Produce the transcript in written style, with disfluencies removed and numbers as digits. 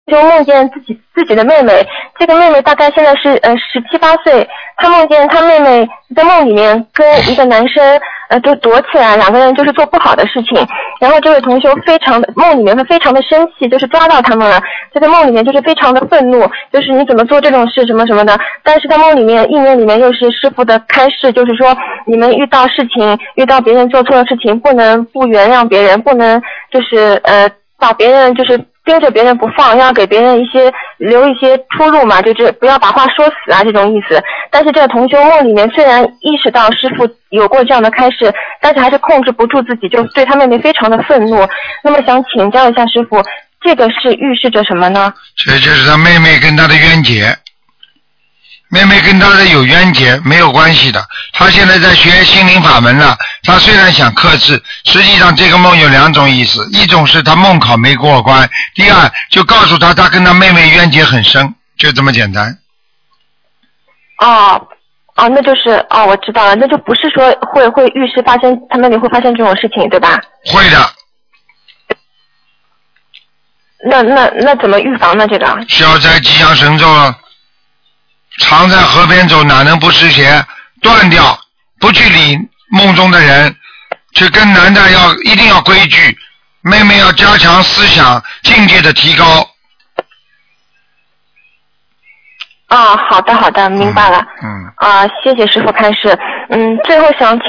就梦见自己的妹妹，这个妹妹大概现在是17、18岁，他梦见他妹妹在梦里面跟一个男生就躲起来，两个人就是做不好的事情，然后这位同修梦里面会非常的生气，就是抓到他们了，就在梦里面就是非常的愤怒，就是你怎么做这种事什么什么的，但是在梦里面意念里面又是师父的开示，就是说你们遇到别人做错的事情，不能不原谅别人，不能就是把别人就是盯着别人不放，要给别人留一些出路嘛，就是不要把话说死啊这种意思。但是这个同修梦里面虽然意识到师父有过这样的开示，但是还是控制不住自己，就对他妹妹非常的愤怒。那么想请教一下师父，这个是预示着什么呢？ 这就是他妹妹跟他的冤结。妹妹跟他的有冤结没有关系的，他现在在学心灵法门了，他虽然想克制，实际上这个梦有两种意思，一种是他梦考没过关，第二就告诉他跟他妹妹冤结很深，就这么简单。 那就是我知道了，那就不是说会预示发生他妹妹会发生这种事情，对吧？ 会的。 那怎么预防呢？这个消灾吉祥神咒了。常在河边走，哪能不湿鞋？断掉，不去理梦中的人，去跟男的一定要规矩，妹妹要加强思想境界的提高。好的，明白了。谢谢师父开示。最后想请